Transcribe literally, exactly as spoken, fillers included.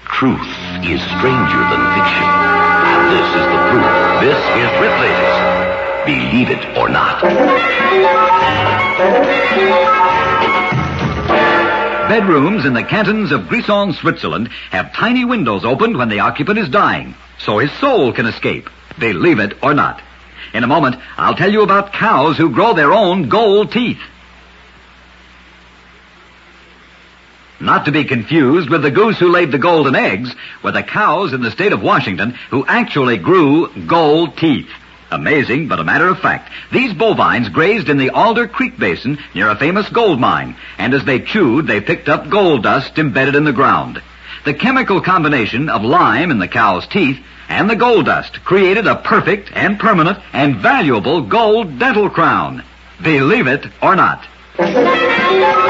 Truth is stranger than fiction. And this is the proof. This is Ripley's Believe It or Not. Bedrooms in the cantons of Grisons, Switzerland have tiny windows opened when the occupant is dying, so his soul can escape. Believe it or not. In a moment, I'll tell you about cows who grow their own gold teeth. Not to be confused with the goose who laid the golden eggs, were the cows in the state of Washington who actually grew gold teeth. Amazing, but a matter of fact. These bovines grazed in the Alder Creek Basin near a famous gold mine, and as they chewed, they picked up gold dust embedded in the ground. The chemical combination of lime in the cow's teeth and the gold dust created a perfect and permanent and valuable gold dental crown. Believe it or not.